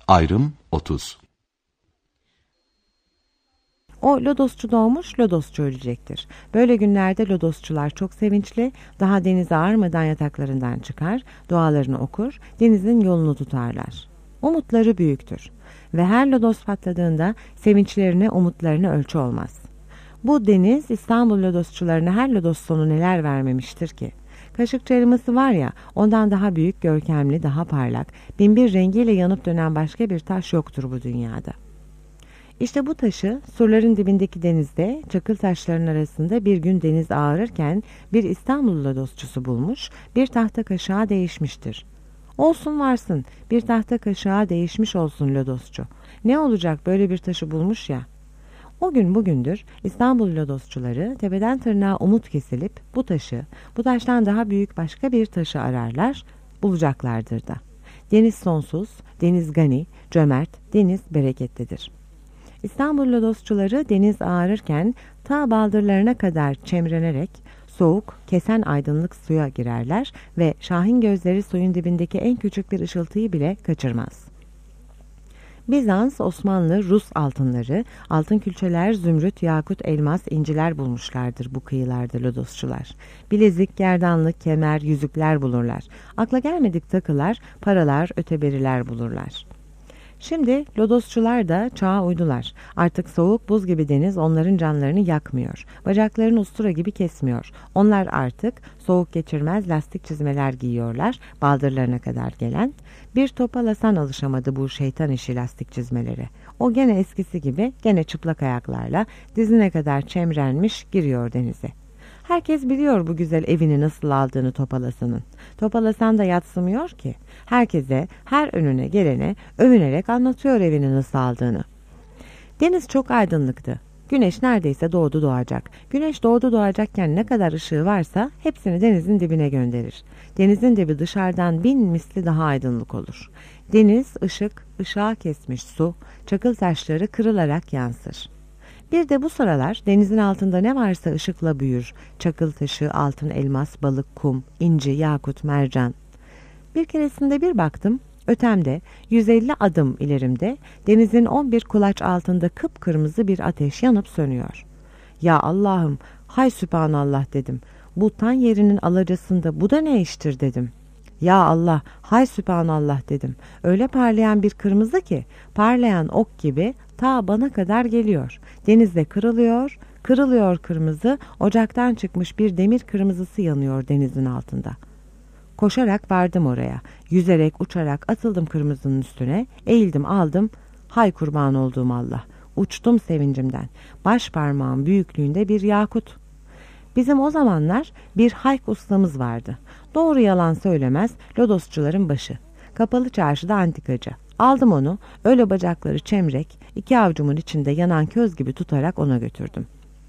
Ayrım 30. O lodosçu doğmuş, lodosçu ölecektir. Böyle günlerde lodosçular çok sevinçli, daha denize ağarmadan yataklarından çıkar, dualarını okur, denizin yolunu tutarlar. Umutları büyüktür ve her lodos patladığında sevinçlerine, umutlarına ölçü olmaz. Bu deniz İstanbul lodosçularına her lodos sonu neler vermemiştir ki? Kaşıkçı elması var ya, ondan daha büyük, görkemli, daha parlak, binbir rengiyle yanıp dönen başka bir taş yoktur bu dünyada. İşte bu taşı surların dibindeki denizde, çakıl taşların arasında bir gün deniz ağarırken bir İstanbul lodosçusu bulmuş, bir tahta kaşığa değişmiştir. Olsun varsın, bir tahta kaşığa değişmiş olsun lodosçu. Ne olacak, böyle bir taşı bulmuş ya. O gün bugündür İstanbul lodosçuları tepeden tırnağa umut kesilip bu taşı, bu taştan daha büyük başka bir taşı ararlar, bulacaklardır da. Deniz sonsuz, deniz gani, cömert, deniz bereketlidir. İstanbul lodosçuları deniz ağarırken ta baldırlarına kadar çemrenerek soğuk, kesen aydınlık suya girerler ve şahin gözleri suyun dibindeki en küçük bir ışıltıyı bile kaçırmaz. Bizans, Osmanlı, Rus altınları, altın külçeler, zümrüt, yakut, elmas, inciler bulmuşlardır bu kıyılarda lodosçular. Bilezik, gerdanlık, kemer, yüzükler bulurlar. Akla gelmedik takılar, paralar, öteberiler bulurlar. Şimdi lodosçular da çağa uydular. Artık soğuk buz gibi deniz onların canlarını yakmıyor. Bacaklarını ustura gibi kesmiyor. Onlar artık soğuk geçirmez lastik çizmeler giyiyorlar, baldırlarına kadar gelen. Bir topalasan alışamadı bu şeytan işi lastik çizmelere. O gene eskisi gibi, gene çıplak ayaklarla dizine kadar çemrenmiş giriyor denize. Herkes biliyor bu güzel evini nasıl aldığını Topalasan'ın. Topalasan da yadsımıyor ki. Herkese, her önüne gelene övünerek anlatıyor evini nasıl aldığını. Deniz çok aydınlıktı. Güneş neredeyse doğdu doğacak. Güneş doğdu doğacakken ne kadar ışığı varsa hepsini denizin dibine gönderir. Denizin dibi dışarıdan 1000 misli daha aydınlık olur. Deniz, ışık, ışığa kesmiş su, çakıl taşları kırılarak yansır. Bir de bu sıralar denizin altında ne varsa ışıkla büyür. Çakıl taşı, altın, elmas, balık, kum, inci, yakut, mercan. Bir keresinde bir baktım, ötemde 150 adım ilerimde denizin 11 kulaç altında kıpkırmızı bir ateş yanıp sönüyor. Ya Allah'ım, hay sübhanallah dedim. Bu tan yerinin alacasında bu da ne iştir dedim. Ya Allah, hay sübhanallah dedim. Öyle parlayan bir kırmızı ki, parlayan ok gibi ta bana kadar geliyor. Denizde kırılıyor, kırılıyor kırmızı, ocaktan çıkmış bir demir kırmızısı yanıyor denizin altında. Koşarak vardım oraya, yüzerek, uçarak atıldım kırmızının üstüne, eğildim aldım, hay kurban olduğum Allah. Uçtum sevincimden, baş parmağım büyüklüğünde bir yakut. Bizim o zamanlar bir hayk ustamız vardı. Doğru yalan söylemez, lodosçuların başı. Kapalı çarşıda antikacı. Aldım onu, öyle bacakları çemrek, 2 avucumun içinde yanan köz gibi tutarak ona götürdüm.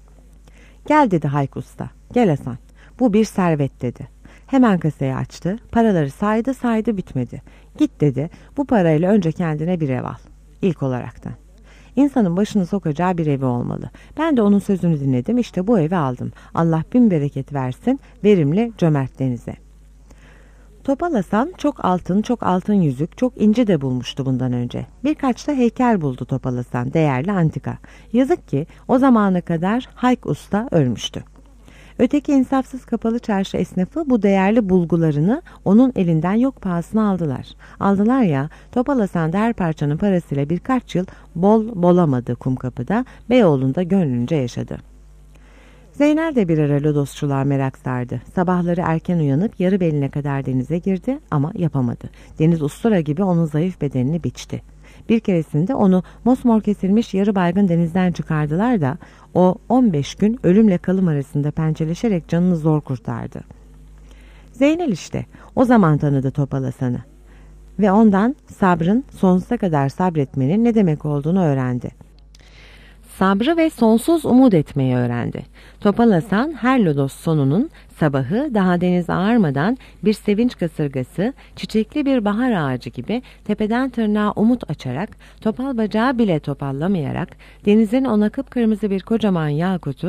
Gel dedi hayk usta, gel Hasan, bu bir servet dedi. Hemen kasayı açtı, paraları saydı bitmedi. Git dedi, bu parayla önce kendine bir ev al, ilk olaraktan. İnsanın başını sokacağı bir evi olmalı. Ben de onun sözünü dinledim, işte bu evi aldım. Allah bin bereket versin, verimli, cömert denize. Topalasan çok altın yüzük, çok inci de bulmuştu bundan önce. Birkaç da heykel buldu Topalasan, değerli antika. Yazık ki o zamana kadar Hayk Usta ölmüştü. Öteki insafsız kapalı çarşı esnafı bu değerli bulgularını onun elinden yok pahasına aldılar. Aldılar ya, Topalasan da her parçanın parasıyla birkaç yıl bolamadı Kumkapı'da, Beyoğlu'nda gönlünce yaşadı. Zeynel de bir ara lodosçuluğa merak sardı. Sabahları erken uyanıp yarı beline kadar denize girdi ama yapamadı. Deniz ustura gibi onun zayıf bedenini biçti. Bir keresinde onu mosmor kesilmiş yarı baygın denizden çıkardılar da o 15 gün ölümle kalım arasında pençeleşerek canını zor kurtardı. Zeynel işte o zaman tanıdı Topalasan'ı ve ondan sabrın, sonsuza kadar sabretmenin ne demek olduğunu öğrendi. Sabrı ve sonsuz umut etmeyi öğrendi. Topalasan her lodos sonunun sabahı daha deniz ağarmadan bir sevinç kasırgası, çiçekli bir bahar ağacı gibi tepeden tırnağa umut açarak, topal bacağı bile topallamayarak denizin ona kıpkırmızı bir kocaman yakutu,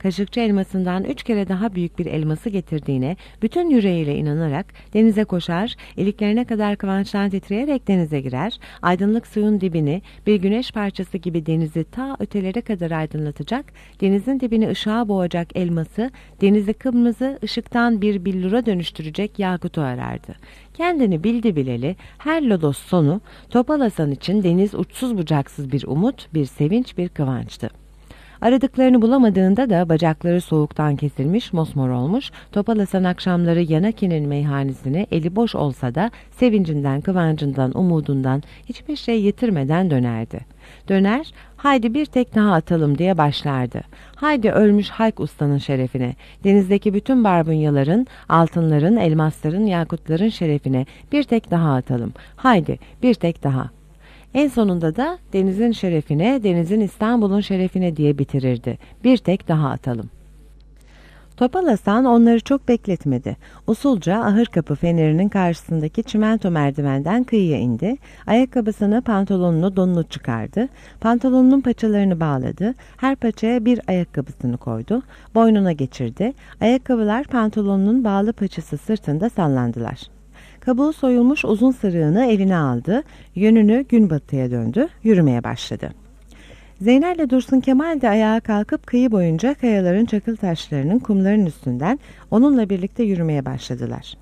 Kaşıkçı elmasından 3 kere daha büyük bir elması getirdiğine bütün yüreğiyle inanarak denize koşar, iliklerine kadar kıvançtan titreyerek denize girer, aydınlık suyun dibini bir güneş parçası gibi denizi ta ötelere kadar aydınlatacak, denizin dibini ışığa boğacak elması, denizi kırmızı ışıktan bir billura dönüştürecek yakutu arardı. Kendini bildi bileli her lodos sonu Topal Hasan için deniz uçsuz bucaksız bir umut, bir sevinç, bir kıvançtı. Aradıklarını bulamadığında da bacakları soğuktan kesilmiş, mosmor olmuş, Topal Hasan akşamları Yanaki'nin meyhanesine eli boş olsa da sevincinden, kıvancından, umudundan hiçbir şey yitirmeden dönerdi. Döner, haydi bir tek daha atalım diye başlardı. Haydi ölmüş Hayk Usta'nın şerefine, denizdeki bütün barbunyaların, altınların, elmasların, yakutların şerefine bir tek daha atalım. Haydi bir tek daha. En sonunda da denizin şerefine, denizin İstanbul'un şerefine diye bitirirdi. Bir tek daha atalım. Topal Hasan onları çok bekletmedi. Usulca Ahırkapı fenerinin karşısındaki çimento merdivenden kıyıya indi. Ayakkabısını, pantolonunu, donunu çıkardı. Pantolonunun paçalarını bağladı. Her paçaya bir ayakkabısını koydu. Boynuna geçirdi. Ayakkabılar pantolonunun bağlı paçası sırtında sallandılar. Kabuğu soyulmuş uzun sırığını eline aldı, yönünü günbatıya döndü, yürümeye başladı. Zeynel'le Dursun Kemal de ayağa kalkıp kıyı boyunca kayaların çakıl taşlarının kumların üstünden onunla birlikte yürümeye başladılar.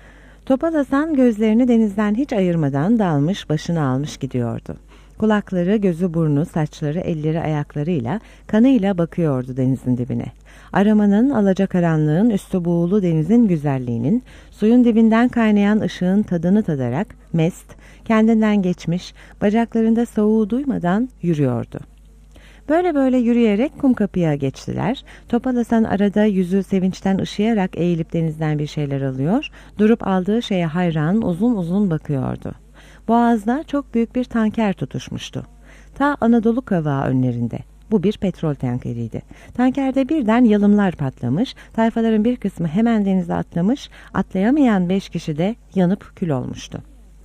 Topal Hasan gözlerini denizden hiç ayırmadan dalmış, başını almış gidiyordu. Kulakları, gözü, burnu, saçları, elleri, ayaklarıyla, kanıyla bakıyordu denizin dibine. Aramanın, alacakaranlığın, üstü buğulu denizin güzelliğinin, suyun dibinden kaynayan ışığın tadını tadarak, mest, kendinden geçmiş, bacaklarında soğuğu duymadan yürüyordu. Böyle böyle yürüyerek Kumkapı'ya geçtiler. Topal Hasan arada yüzü sevinçten ışıyarak eğilip denizden bir şeyler alıyor, durup aldığı şeye hayran, uzun uzun bakıyordu. Boğazda çok büyük bir tanker tutuşmuştu. Ta Anadolu kavağı önlerinde. Bu bir petrol tankeriydi. Tankerde birden yalımlar patlamış, tayfaların bir kısmı hemen denize atlamış, atlayamayan 5 kişi de yanıp kül olmuştu.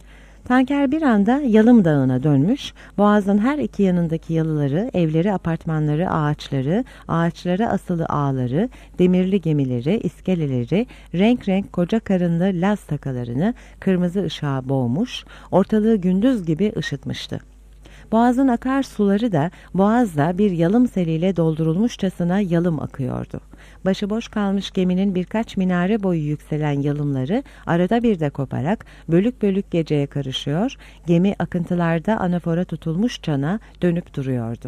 Tanker bir anda Yalım Dağı'na dönmüş, boğazın her iki yanındaki yalıları, evleri, apartmanları, ağaçları, ağaçlara asılı ağları, demirli gemileri, iskeleleri, renk renk koca karınlı Laz takalarını kırmızı ışığa boğmuş, ortalığı gündüz gibi ışıtmıştı. Boğazın akarsuları da boğazda bir yalım seliyle doldurulmuşçasına yalım akıyordu. Başıboş kalmış geminin birkaç minare boyu yükselen yalımları arada bir de koparak bölük bölük geceye karışıyor, gemi akıntılarda anafora tutulmuş çana dönüp duruyordu.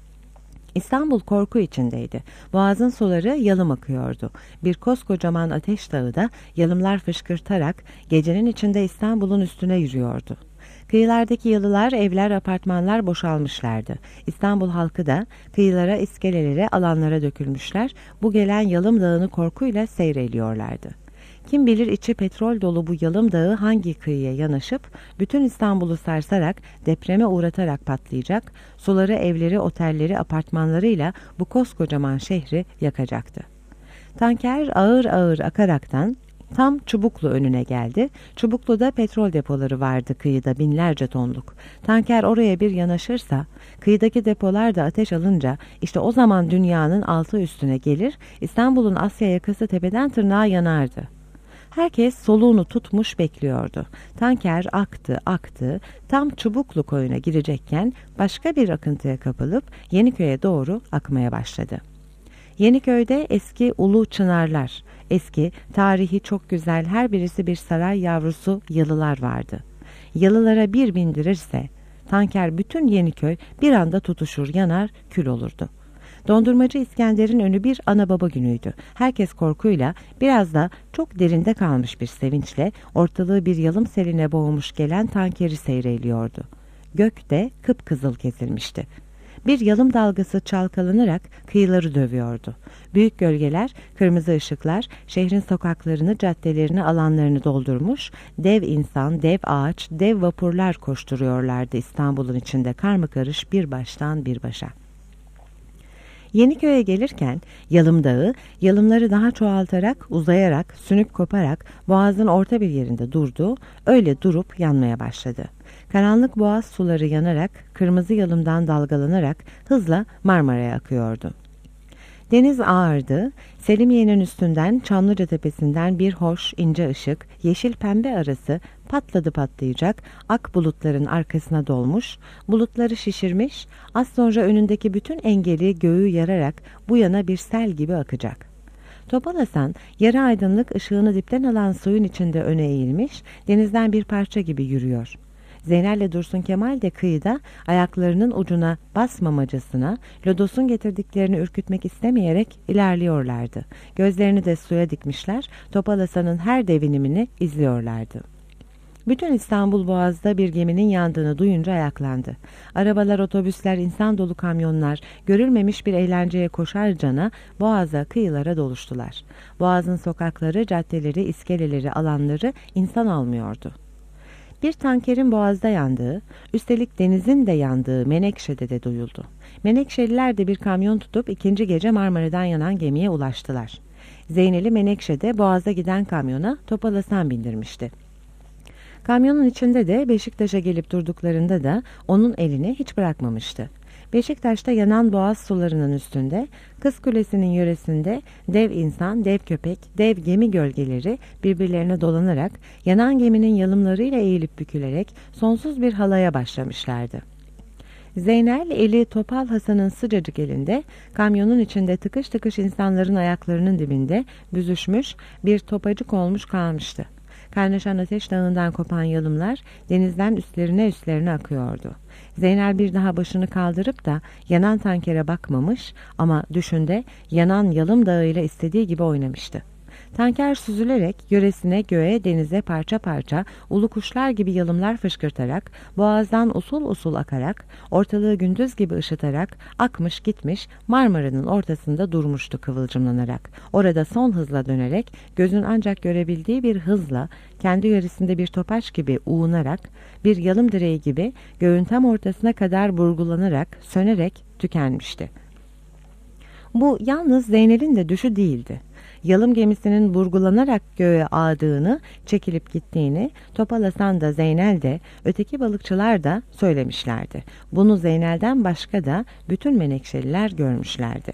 İstanbul korku içindeydi. Boğazın suları yalım akıyordu. Bir koskocaman ateş dağı da yalımlar fışkırtarak gecenin içinde İstanbul'un üstüne yürüyordu. Kıyılardaki yalılar, evler, apartmanlar boşalmışlardı. İstanbul halkı da kıyılara, iskelelere, alanlara dökülmüşler. Bu gelen Yalım Dağı'nı korkuyla seyrediyorlardı. Kim bilir içi petrol dolu bu Yalım Dağı hangi kıyıya yanaşıp bütün İstanbul'u sarsarak, depreme uğratarak patlayacak, suları, evleri, otelleri, apartmanlarıyla bu koskocaman şehri yakacaktı. Tanker ağır ağır akaraktan tam Çubuklu önüne geldi. Çubuklu'da petrol depoları vardı kıyıda binlerce tonluk. Tanker oraya bir yanaşırsa, kıyıdaki depolar da ateş alınca işte o zaman dünyanın altı üstüne gelir, İstanbul'un Asya yakası tepeden tırnağa yanardı. Herkes soluğunu tutmuş bekliyordu. Tanker aktı, aktı, tam Çubuklu koyuna girecekken başka bir akıntıya kapılıp Yeniköy'e doğru akmaya başladı. Yeniköy'de eski ulu çınarlar, eski, tarihi çok güzel her birisi bir saray yavrusu yalılar vardı. Yalılara bir bindirirse, tanker bütün Yeniköy bir anda tutuşur, yanar, kül olurdu. Dondurmacı İskender'in önü bir ana baba günüydü. Herkes korkuyla, biraz da çok derinde kalmış bir sevinçle ortalığı bir yalım seline boğmuş gelen tankeri seyreliyordu. Gök de kıpkızıl kesilmişti. Bir yalım dalgası çalkalanarak kıyıları dövüyordu. Büyük gölgeler, kırmızı ışıklar şehrin sokaklarını, caddelerini, alanlarını doldurmuş, dev insan, dev ağaç, dev vapurlar koşturuyorlardı İstanbul'un içinde karmakarış bir baştan bir başa. Yeniköy'e gelirken Yalım Dağı, yalımları daha çoğaltarak, uzayarak, sünüp koparak boğazın orta bir yerinde durdu, öyle durup yanmaya başladı. Karanlık boğaz suları yanarak, kırmızı yalımdan dalgalanarak hızla Marmara'ya akıyordu. Deniz ağardı, Selimiye'nin üstünden Çamlıca tepesinden bir hoş ince ışık, yeşil pembe arası patladı patlayacak, ak bulutların arkasına dolmuş, bulutları şişirmiş, az sonra önündeki bütün engeli göğü yararak bu yana bir sel gibi akacak. Topal Hasan, yarı aydınlık ışığını dipten alan suyun içinde öne eğilmiş, denizden bir parça gibi yürüyor. Zeynel'le Dursun Kemal de kıyıda ayaklarının ucuna basmamacasına lodosun getirdiklerini ürkütmek istemeyerek ilerliyorlardı. Gözlerini de suya dikmişler, Topal Hasan'ın her devinimini izliyorlardı. Bütün İstanbul Boğaz'da bir geminin yandığını duyunca ayaklandı. Arabalar, otobüsler, insan dolu kamyonlar görülmemiş bir eğlenceye koşarcana Boğaz'a, kıyılara doluştular. Boğaz'ın sokakları, caddeleri, iskeleleri, alanları insan almıyordu. Bir tankerin Boğaz'da yandığı, üstelik denizin de yandığı Menekşe'de de duyuldu. Menekşeliler de bir kamyon tutup ikinci gece Marmara'dan yanan gemiye ulaştılar. Zeynel'i Menekşe'de Boğaz'a giden kamyona Topal Hasan bindirmişti. Kamyonun içinde de Beşiktaş'a gelip durduklarında da onun elini hiç bırakmamıştı. Beşiktaş'ta yanan boğaz sularının üstünde, Kız Kulesi'nin yöresinde dev insan, dev köpek, dev gemi gölgeleri birbirlerine dolanarak, yanan geminin yalımlarıyla eğilip bükülerek sonsuz bir halaya başlamışlardı. Zeynel eli Topal Hasan'ın sıcacık elinde, kamyonun içinde tıkış tıkış insanların ayaklarının dibinde büzüşmüş bir topacık olmuş kalmıştı. Kaynaşan ateş dağından kopan yalımlar denizden üstlerine akıyordu. Zeynel bir daha başını kaldırıp da yanan tankere bakmamış ama düşünde yanan yalım dağıyla istediği gibi oynamıştı. Tanker süzülerek yöresine, göğe, denize parça parça ulu kuşlar gibi yalımlar fışkırtarak, boğazdan usul usul akarak, ortalığı gündüz gibi ışıtarak akmış gitmiş Marmara'nın ortasında durmuştu kıvılcımlanarak. Orada son hızla dönerek, gözün ancak görebildiği bir hızla, kendi yöresinde bir topaç gibi uğunarak, bir yalım direği gibi göğün tam ortasına kadar burgulanarak, sönerek tükenmişti. Bu yalnız Zeynel'in de düşü değildi. Yalım gemisinin burgulanarak göğe ağdığını, çekilip gittiğini Topal Hasan da Zeynel de öteki balıkçılar da söylemişlerdi. Bunu Zeynel'den başka da bütün Menekşeliler görmüşlerdi.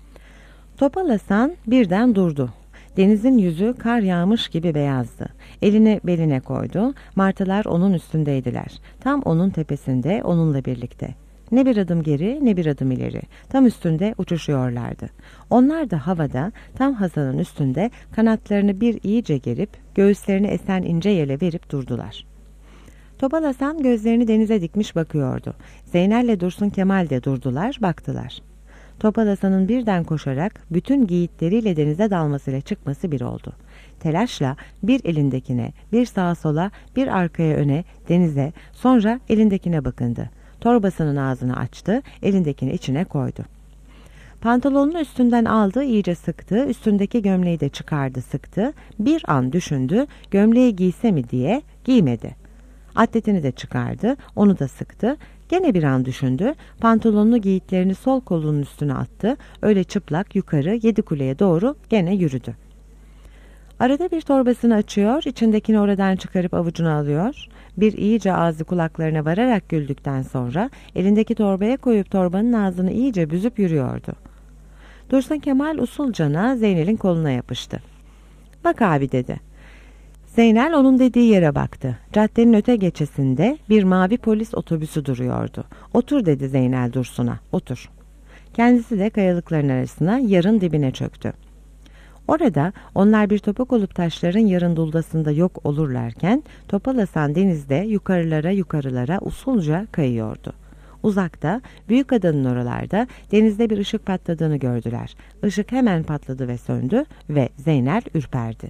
Topal Hasan birden durdu. Denizin yüzü kar yağmış gibi beyazdı. Elini beline koydu. Martılar onun üstündeydiler. Tam onun tepesinde, onunla birlikte. Ne bir adım geri ne bir adım ileri. Tam üstünde uçuşuyorlardı. Onlar da havada tam Hasan'ın üstünde kanatlarını bir iyice gerip göğüslerini esen ince yele verip durdular. Topal Hasan gözlerini denize dikmiş bakıyordu. Zeynel'le Dursun Kemal de durdular, baktılar. Topal Hasan'ın birden koşarak bütün giyitleriyle denize dalmasıyla çıkması bir oldu. Telaşla bir elindekine, bir sağa sola, bir arkaya öne, denize, sonra elindekine bakındı. Torbasının ağzını açtı, elindekini içine koydu. Pantolonunu üstünden aldı, iyice sıktı, üstündeki gömleği de çıkardı, sıktı. Bir an düşündü, gömleği giyse mi diye, giymedi. Atletini de çıkardı, onu da sıktı. Gene bir an düşündü, pantolonunu giyiklerini sol kolunun üstüne attı, öyle çıplak yukarı Yedikuleye doğru gene yürüdü. Arada bir torbasını açıyor, içindekini oradan çıkarıp avucuna alıyor. Bir iyice ağzı kulaklarına vararak güldükten sonra elindeki torbaya koyup torbanın ağzını iyice büzüp yürüyordu. Dursun Kemal usulcana Zeynel'in koluna yapıştı. "Bak abi," dedi. Zeynel onun dediği yere baktı. Caddenin öte geçesinde bir mavi polis otobüsü duruyordu. "Otur," dedi Zeynel Dursun'a, "otur." Kendisi de kayalıkların arasına, yarın dibine çöktü. Orada onlar bir topak olup taşların yarın duldasında yok olurlarken Topal Hasan denizde yukarılara usulca kayıyordu. Uzakta büyük adanın oralarda denizde bir ışık patladığını gördüler. Işık hemen patladı ve söndü ve Zeynel ürperdi.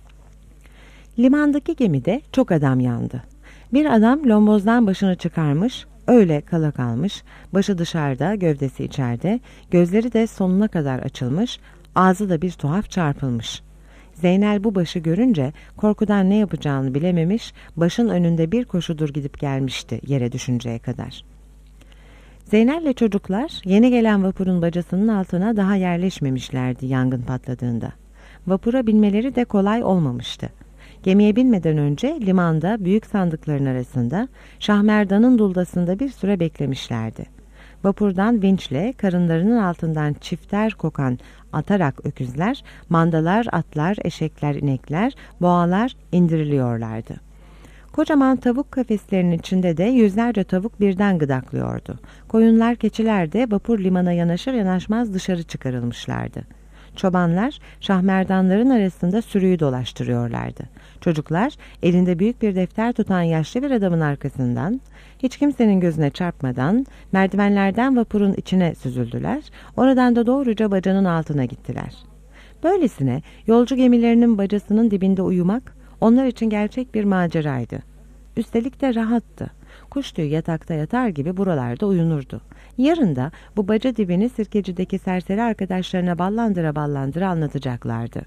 Limandaki gemide çok adam yandı. Bir adam lombozdan başını çıkarmış, öyle kala kalmış, başı dışarıda, gövdesi içeride, gözleri de sonuna kadar açılmış, ağzı da bir tuhaf çarpılmış. Zeynel bu başı görünce korkudan ne yapacağını bilememiş, başın önünde bir koşudur gidip gelmişti yere düşünceye kadar. Zeynel'le çocuklar yeni gelen vapurun bacasının altına daha yerleşmemişlerdi yangın patladığında. Vapura binmeleri de kolay olmamıştı. Gemiye binmeden önce limanda büyük sandıkların arasında Şahmerdan'ın duldasında bir süre beklemişlerdi. Vapurdan vinçle karınlarının altından çifter kokan atarak öküzler, mandalar, atlar, eşekler, inekler, boğalar indiriliyorlardı. Kocaman tavuk kafeslerinin içinde de yüzlerce tavuk birden gıdaklıyordu. Koyunlar, keçiler de vapur limana yanaşır yanaşmaz dışarı çıkarılmışlardı. Çobanlar şahmerdanların arasında sürüyü dolaştırıyorlardı. Çocuklar elinde büyük bir defter tutan yaşlı bir adamın arkasından, hiç kimsenin gözüne çarpmadan merdivenlerden vapurun içine süzüldüler, oradan da doğruca bacanın altına gittiler. Böylesine yolcu gemilerinin bacasının dibinde uyumak onlar için gerçek bir maceraydı. Üstelik de rahattı. Kuş tüyü yatakta yatar gibi buralarda uyunurdu. Yarın da bu baca dibini Sirkeci'deki serseri arkadaşlarına ballandıra ballandıra anlatacaklardı.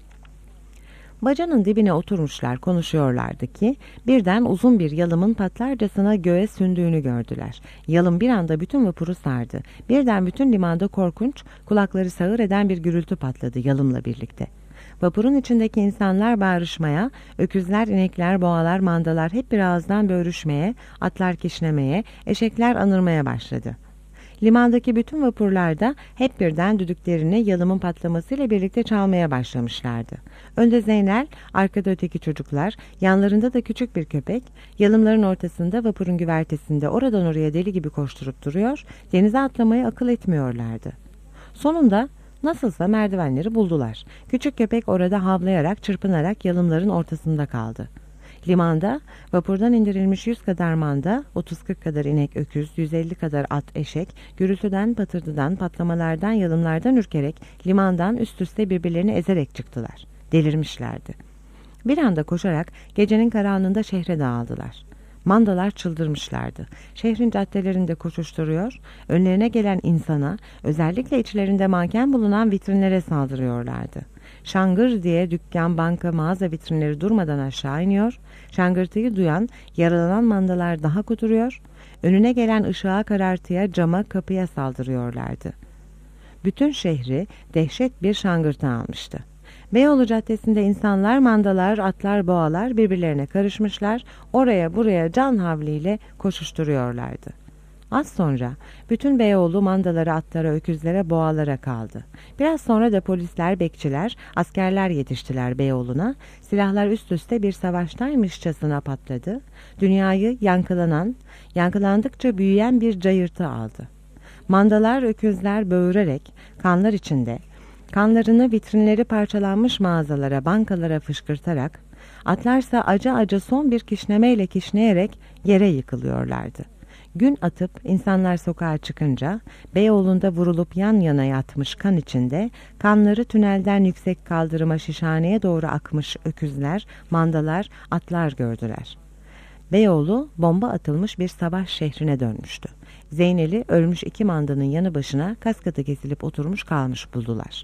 Bacanın dibine oturmuşlar konuşuyorlardı ki birden uzun bir yalımın patlarcasına göğe sündüğünü gördüler. Yalım bir anda bütün vapuru sardı. Birden bütün limanda korkunç, kulakları sağır eden bir gürültü patladı yalımla birlikte. Vapurun içindeki insanlar bağırışmaya, öküzler, inekler, boğalar, mandalar hep bir ağızdan böğürüşmeye, atlar kişnemeye, eşekler anırmaya başladı. Limandaki bütün vapurlarda hep birden düdüklerini yalımın patlamasıyla birlikte çalmaya başlamışlardı. Önde Zeynel, arkada öteki çocuklar, yanlarında da küçük bir köpek, yalımların ortasında vapurun güvertesinde oradan oraya deli gibi koşturup duruyor, denize atlamaya akıl etmiyorlardı. Sonunda nasılsa merdivenleri buldular. Küçük köpek orada havlayarak, çırpınarak yalımların ortasında kaldı. Limanda vapurdan indirilmiş 100 kadar manda, 30-40 kadar inek öküz, 150 kadar at eşek, gürültüden, patırtıdan, patlamalardan, yalımlardan ürkerek limandan üst üste birbirlerini ezerek çıktılar. Delirmişlerdi. Bir anda koşarak gecenin karanlığında şehre dağıldılar. Mandalar çıldırmışlardı. Şehrin caddelerinde koşuşturuyor, önlerine gelen insana, özellikle içlerinde manken bulunan vitrinlere saldırıyorlardı. Şangır diye dükkan, banka, mağaza vitrinleri durmadan aşağı iniyor, şangırtıyı duyan, yaralanan mandalar daha kuduruyor, önüne gelen ışığa, karartıya, cama, kapıya saldırıyorlardı. Bütün şehri dehşet bir şangırtı almıştı. Beyoğlu Caddesi'nde insanlar, mandalar, atlar, boğalar birbirlerine karışmışlar, oraya buraya can havliyle koşuşturuyorlardı. Az sonra bütün Beyoğlu mandalara, atlara, öküzlere, boğalara kaldı. Biraz sonra da polisler, bekçiler, askerler yetiştiler Beyoğlu'na. Silahlar üst üste bir savaştaymışçasına patladı. Dünyayı yankılandıkça büyüyen bir cayırtı aldı. Mandalar, öküzler böğürerek, kanlar içinde, kanlarını vitrinleri parçalanmış mağazalara, bankalara fışkırtarak, atlarsa acı acı son bir kişnemeyle kişneyerek yere yıkılıyorlardı. Gün atıp insanlar sokağa çıkınca Beyoğlu'nda vurulup yan yana yatmış kan içinde, kanları tünelden yüksek kaldırıma şişhaneye doğru akmış öküzler, mandalar, atlar gördüler. Beyoğlu bomba atılmış bir savaş şehrine dönmüştü. Zeynel'i ölmüş 2 mandanın yanı başına kaskatı kesilip oturmuş kalmış buldular.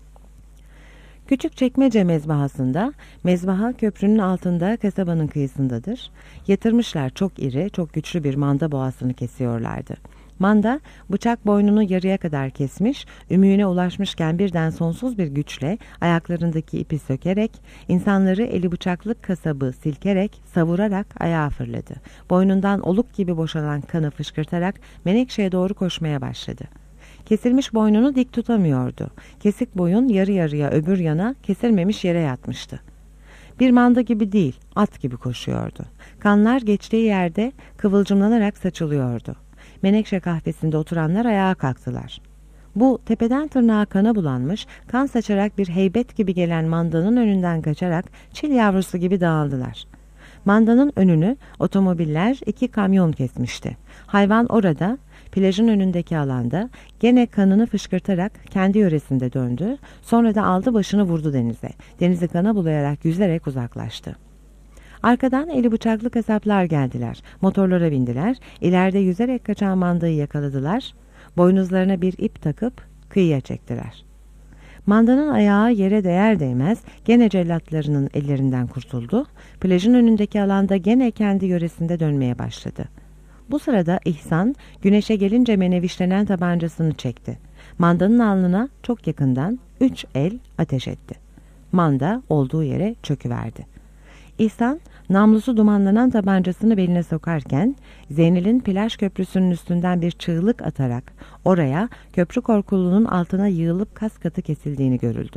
Küçükçekmece mezbahasında, mezbaha köprünün altında kasabanın kıyısındadır. Yatırmışlar çok iri, çok güçlü bir manda boğasını kesiyorlardı. Manda bıçak boynunu yarıya kadar kesmiş, ümüğüne ulaşmışken birden sonsuz bir güçle ayaklarındaki ipi sökerek, insanları eli bıçaklık kasabı silkerek, savurarak ayağa fırladı. Boynundan oluk gibi boşalan kanı fışkırtarak Menekşe'ye doğru koşmaya başladı. Kesilmiş boynunu dik tutamıyordu. Kesik boyun yarı yarıya öbür yana, kesilmemiş yere yatmıştı. Bir manda gibi değil, at gibi koşuyordu. Kanlar geçtiği yerde kıvılcımlanarak saçılıyordu. Menekşe kahvesinde oturanlar ayağa kalktılar. Bu tepeden tırnağa kana bulanmış, kan saçarak bir heybet gibi gelen mandanın önünden kaçarak çil yavrusu gibi dağıldılar. Mandanın önünü otomobiller 2 kamyon kesmişti. Hayvan orada, plajın önündeki alanda gene kanını fışkırtarak kendi yöresinde döndü, sonra da aldı başını vurdu denize. Denizi kana bulayarak yüzerek uzaklaştı. Arkadan eli bıçaklı kasaplar geldiler, motorlara bindiler, ileride yüzerek kaçan mandayı yakaladılar, boynuzlarına bir ip takıp kıyıya çektiler. Mandanın ayağı yere değer değmez gene cellatlarının ellerinden kurtuldu, plajın önündeki alanda gene kendi yöresinde dönmeye başladı. Bu sırada İhsan güneşe gelince menevişlenen tabancasını çekti. Mandanın alnına çok yakından 3 el ateş etti. Manda olduğu yere çöküverdi. İhsan namlusu dumanlanan tabancasını beline sokarken Zeynel'in plaj köprüsünün üstünden bir çığlık atarak oraya köprü korkulunun altına yığılıp kas katı kesildiğini görüldü.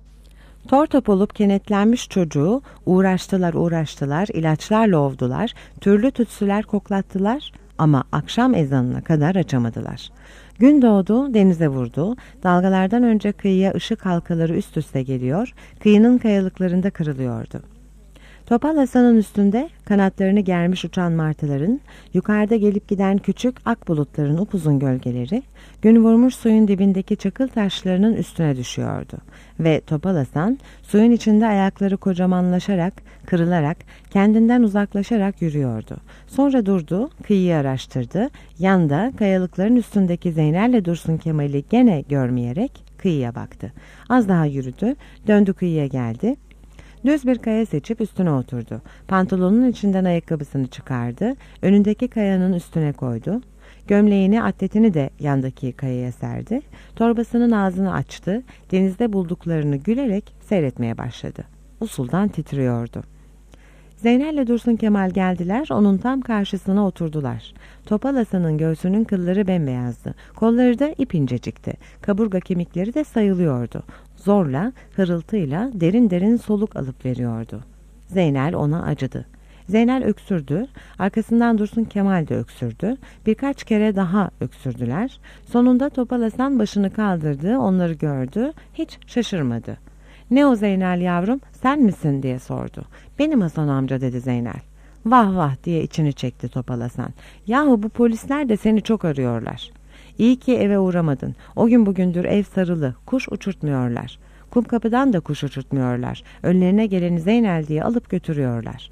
Tortop olup kenetlenmiş çocuğu uğraştılar, ilaçlarla ovdular, türlü tütsüler koklattılar ama akşam ezanına kadar açamadılar. Gün doğdu, denize vurdu, dalgalardan önce kıyıya ışık halkaları üst üste geliyor, kıyının kayalıklarında kırılıyordu. Topal Hasan'ın üstünde kanatlarını germiş uçan martıların, yukarıda gelip giden küçük ak bulutların upuzun gölgeleri, gün vurmuş suyun dibindeki çakıl taşlarının üstüne düşüyordu. Ve Topal Hasan suyun içinde ayakları kocamanlaşarak, kırılarak, kendinden uzaklaşarak yürüyordu. Sonra durdu, kıyıyı araştırdı, yanda kayalıkların üstündeki Zeynel'le Dursun Kemal'i gene görmeyerek kıyıya baktı. Az daha yürüdü, döndü kıyıya geldi. Düz bir kaya seçip üstüne oturdu. Pantolonun içinden ayakkabısını çıkardı. Önündeki kayanın üstüne koydu. Gömleğini, atletini de yandaki kayaya serdi. Torbasının ağzını açtı. Denizde bulduklarını gülerek seyretmeye başladı. Usuldan titriyordu. Zeynel'le Dursun Kemal geldiler. Onun tam karşısına oturdular. Topal Hasan'ın göğsünün kılları bembeyazdı. Kolları da ipinecikti. Kaburga kemikleri de sayılıyordu. Zorla, hırıltıyla derin derin soluk alıp veriyordu. Zeynel ona acıdı. Zeynel öksürdü, arkasından Dursun Kemal de öksürdü. Birkaç kere daha öksürdüler. Sonunda Topal Hasan başını kaldırdı, onları gördü, hiç şaşırmadı. "Ne o Zeynel yavrum, sen misin?" diye sordu. "Benim Hasan amca," dedi Zeynel. "Vah vah," diye içini çekti Topal Hasan. "Yahu bu polisler de seni çok arıyorlar. İyi ki eve uğramadın. O gün bugündür ev sarılı, kuş uçurtmuyorlar. Kumkapı'dan da kuş uçurtmuyorlar. Önlerine geleni Zeynel diye alıp götürüyorlar.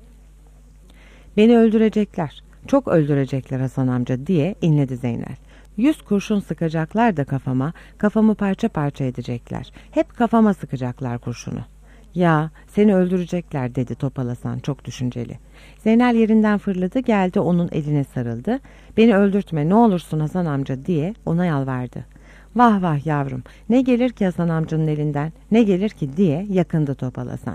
Beni öldürecekler, çok öldürecekler Hasan amca," diye inledi Zeynel. 100 kurşun sıkacaklar da kafamı parça parça edecekler. Hep kafama sıkacaklar kurşunu. "Ya seni öldürecekler," dedi Topal Hasan çok düşünceli. Zeynel yerinden fırladı, geldi onun eline sarıldı. "Beni öldürtme ne olursun Hasan amca," diye ona yalvardı. "Vah vah yavrum, ne gelir ki Hasan amcanın elinden, ne gelir ki," diye yakındı Topal Hasan.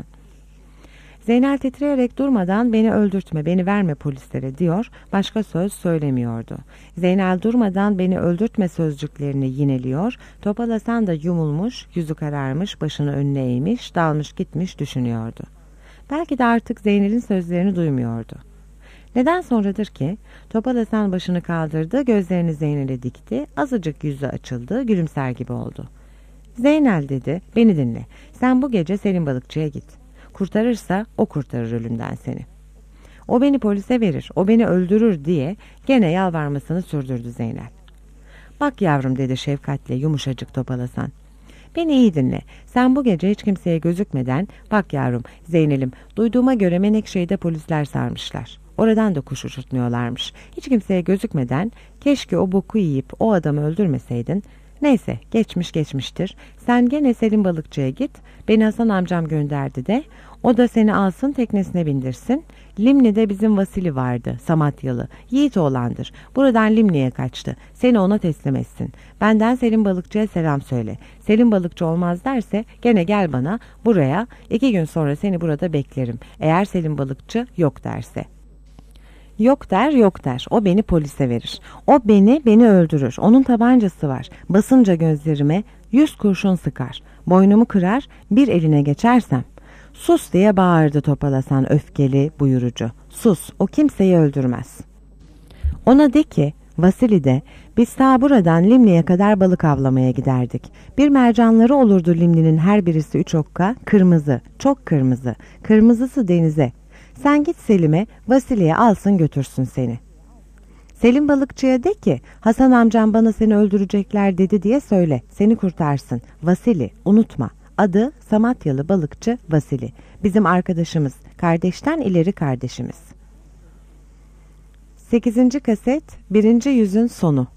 Zeynel titreyerek durmadan "Beni öldürtme, beni verme polislere," diyor, başka söz söylemiyordu. Zeynel durmadan "Beni öldürtme" sözcüklerini yineliyor, Topal Hasan da yumulmuş, yüzü kararmış, başını önüne eğmiş, dalmış gitmiş düşünüyordu. Belki de artık Zeynel'in sözlerini duymuyordu. Neden sonradır ki Topal Hasan başını kaldırdı, gözlerini Zeynel'e dikti, azıcık yüzü açıldı, gülümser gibi oldu. "Zeynel," dedi, "beni dinle, sen bu gece Selim Balıkçı'ya git. Kurtarırsa o kurtarır ölümden seni. O beni polise verir, o beni öldürür," diye gene yalvarmasını sürdürdü Zeynel. "Bak yavrum," dedi şefkatle yumuşacık Topal Hasan. "Beni iyi dinle. Sen bu gece hiç kimseye gözükmeden, bak yavrum, Zeynel'im, duyduğuma göre Menekşe'de polisler sarmışlar. Oradan da kuş uçurtmuyorlarmış. Hiç kimseye gözükmeden, keşke o boku yiyip o adamı öldürmeseydin. Neyse, geçmiş geçmiştir. Sen gene Selim Balıkçı'ya git. Beni Hasan amcam gönderdi de. O da seni alsın, teknesine bindirsin. Limni'de bizim Vasili vardı, Samatyalı. Yiğit oğlandır. Buradan Limni'ye kaçtı. Seni ona teslim etsin. Benden Selim Balıkçı'ya selam söyle. Selim Balıkçı olmaz derse gene gel bana buraya. 2 gün sonra seni burada beklerim. Eğer Selim Balıkçı yok derse." "Yok der, yok der. O beni polise verir. O beni öldürür. Onun tabancası var. Basınca gözlerime 100 kurşun sıkar. Boynumu kırar, bir eline geçersem." "Sus," diye bağırdı Topal Hasan öfkeli, buyurucu. "Sus, o kimseyi öldürmez. Ona de ki, Vasili'de biz ta buradan Limni'ye kadar balık avlamaya giderdik. Bir mercanları olurdu Limni'nin her birisi 3 okka, kırmızı, çok kırmızı. Kırmızısı denize. Sen git Selim'e, Vasili'ye alsın götürsün seni. Selim Balıkçı'ya de ki, Hasan amcam bana seni öldürecekler dedi diye söyle, seni kurtarsın. Vasili, unutma. Adı Samatyalı balıkçı Vasili. Bizim arkadaşımız, kardeşten ileri kardeşimiz." 8. kaset 1. yüzün sonu.